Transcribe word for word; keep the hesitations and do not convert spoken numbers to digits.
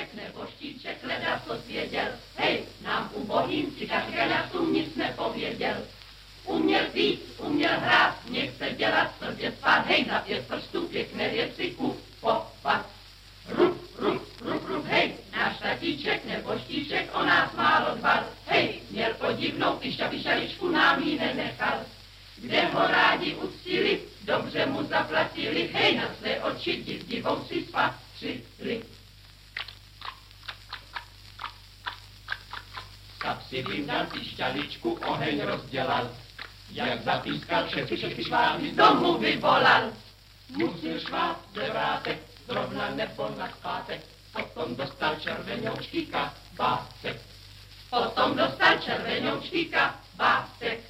Štíček nebo štíček, leda co věděl. Hej, nám ubohým cikařgaňatům nic nepověděl. Uměl pít, uměl hrát, nechce dělat tvrdě spát. Hej, na pět prstů pěkné věci kupovat. Rup, rup, rup, rup, hej, náš tatíček nebo štíček o nás málo dbal. Hej, měl podivnou pišapišaličku, nám ji nenechal. Kde ho rádi uctili, dobře mu zaplatili, hej, na své oči divou si spatřili. Tak si vyndal pišťaličku, oheň rozdělal. Jak zapískal, všechny všechny šváby z domu vyvolal. Musil šváb devrátek, zrovna nebo na pátek, potom dostal červenoučký kabátek. Potom dostal červenoučký kabátek.